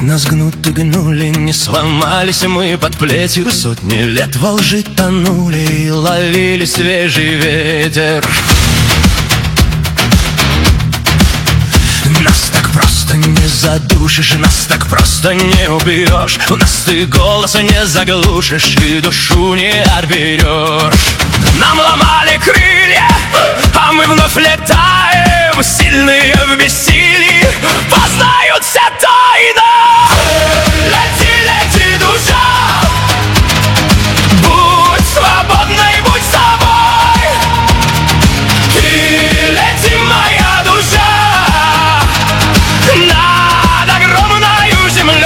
нас гнут и гнули, не сломались мы под плетью. Сотни лет во лжи тонули и ловили свежий ветер. Нас так просто не задушишь, нас так просто не убьешь. У нас ты голоса не заглушишь и душу не отберешь. Нам ломали крылья, а мы вновь летаем. Сильные в бессилии познают все тайны. Лети, лети, душа, будь свободной, будь собой. И лети, моя душа, над огромною землей.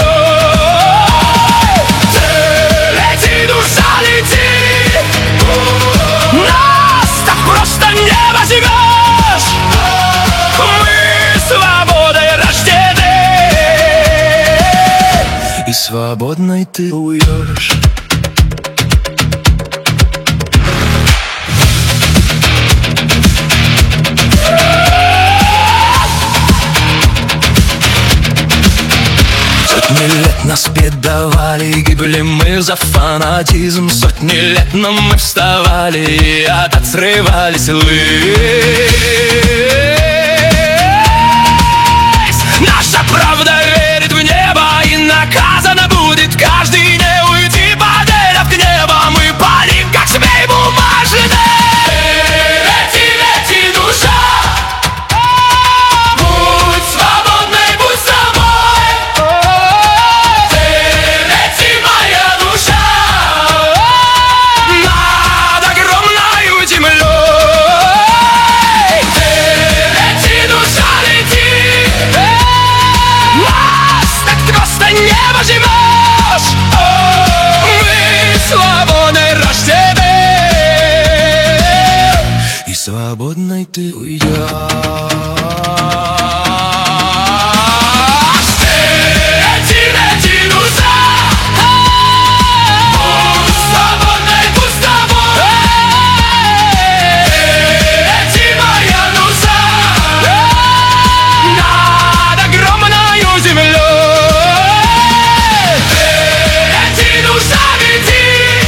Ты лети, душа, лети, нас так просто не возьмешь. Мы свободой рождены, и свободной ты уйдешь. Сотни лет нас предавали, гибли мы за фанатизм. Сотни лет, но мы вставали и опять срывались ввысь. Наша правда верит в небо, и наказана будет каждый. Не уйти, потеряв гнева, мы палим, как змей бумажный. Лети, лети, душа, будь свободной, будь собой. Ты лети, моя душа, над огромною землей. Ты лети, душа, лети, нас так просто не возьмешь. Мы свободной рождены, и свободной ты уйдешь. Лети, лети, душа, будь свободной, будь с тобой. Лети, моя душа, над огромною землей. Лети, душа, лети,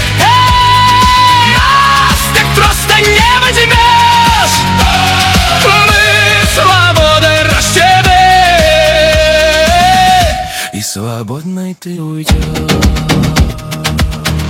нас так просто не возьмешь. Мы свободой рождены, и свободной ты уйдешь.